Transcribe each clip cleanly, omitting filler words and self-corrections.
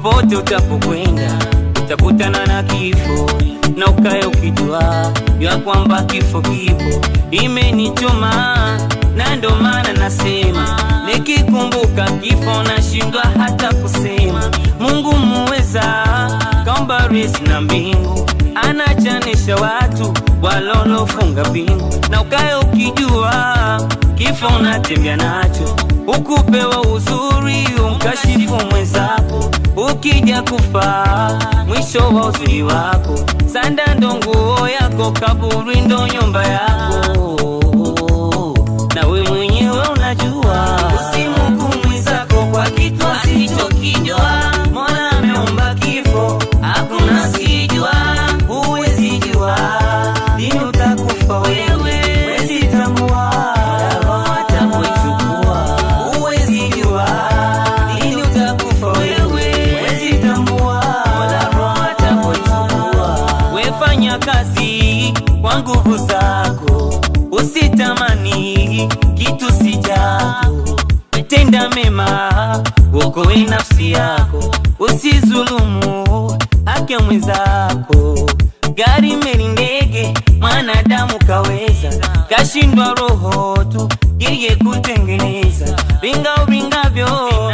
Popote utapokwenda utakutana na kifo, na ukae ukijua ya kwamba kifo kipo. Imenichoma na ndo maana nasema, nikikumbuka kifo nashindwa hata kusema. Mungu muweza kaumba riziki na mbingu, anachanisha watu walolofunga bingu. Na ukae ukijua kifo unatembea nacho, ukupewa uzuri umkashifu mwenzako. Ukija kufa mwisho wa uzuri wako, sanda ndo nguo yako, kaburi ndo nyumba yako. Na we mwenyewe unajua, usimhukumu mwenzako kwa kitu asichokijua. Mola ameumba kifo, hakuna sijua. Huwezi jua lini utakufa wewe, huwezi tambua roho atapoichukua. Huwezi jua lini utakufa wewe, huwezi tambua roho atapoichukua. Wefanya kazi kwa nguvu zako, usitamani kitu sijako. Tenda mema uokoe nafsi yako, usizulumu haki ya mwenzako. Gari, meli, ndege, mwanadamu kaweza, kashindwa roho tu yeye kutengeneza. Ringa uringavyo,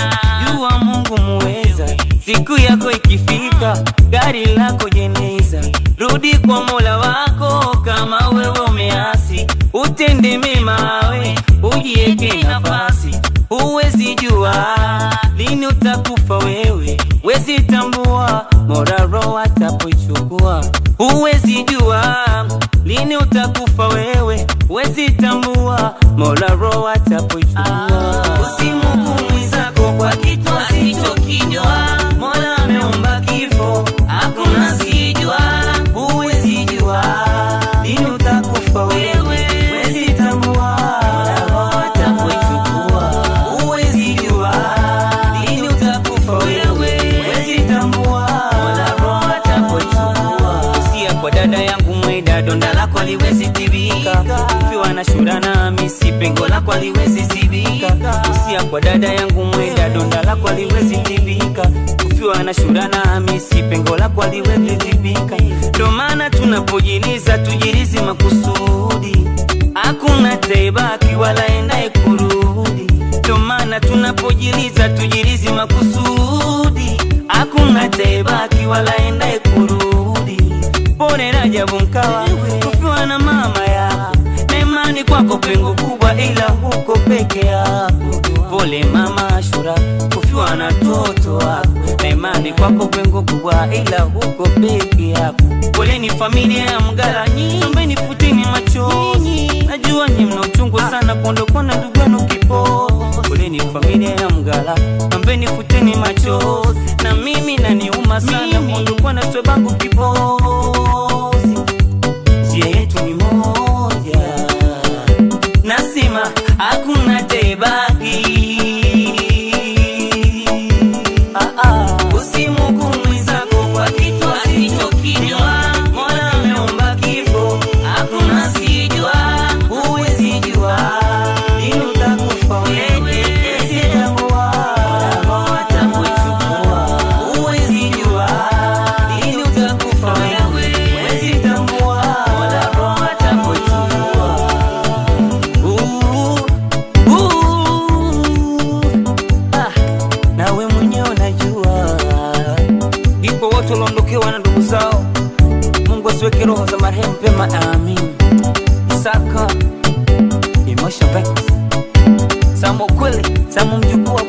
jua Mungu muweza. Siku yako ikifika, gari lako jeneza. Rudi kwa Mola wako kama wewe umeasi, utende mema we, ujieke nafasi. Huwezi jua lini utakufa wewe, huwezi tambua Mola roho atapoichukua. Huwezi jua lini utakufa wewe, huwezi tambua Mola roho atapoichukua. Usimhukumu mwenzako kwa kitu asichokijua. Mola ameumba kifo, hakuna sijua. Huwezi jua lini utakufa wewe, huwezi tambua Mola roho atapoichukua. Huwezi jua lini utakufa wewe, huwezi tambua Mola roho atapoichukua. Usia kwa dada yangu mweda, donda lako liwezi tibika. Ukiwa na shura na misi, pengo lako liwezi zibika. Usia kwa dada yangu mweda, donda lako liwezi tibika. Ukiwa na shura na misi, pengo lako liwezi zibika. Ndo maana tunapojiliza tujilizi makusudi, hakuna taibaki wala endaye kurudi. Ndo maana tunapojiliza tujilizi makusudi, hakuna taibaki wala endaye kurudi. Pone Rajabu Mkawa kufiwa na mama yako, na imani kwako pengo kubwa ila huko peke yako. Pole mama Ashura kufiwa na toto wako, na imani kwako pengo kubwa ila huko peke yako. Pole ni familia ya Mgala, naombeni futini machozi. Najua nyi mna uchungu sana kuondokwa na ndugu yenu kipo. Pole ni familia ya Mgala, naombeni futini machozi. Na mimi naniuma sana kuondokwa na swebangu kipo. Njia yetu ni moja, nasema hakuna tebaki. Usimhukumu mwenzako kwa kitu asichokijua. Mola ameumba kifo, hakuna sijua. Huwezi jua lini utakufa wewe, huwezi tambua Mola roho atapoichukua. Huwezi jua lini utakufa wewe, huwezi tambua Mola roho atapoichukua. Nawe mwenyewe unajua, ipo watu waliondokewa na ndugu zao. Mungu asiweke roho za marehemu pema, amin. Isaka Emotion Records, Samu kweli, Samu mjukuu wa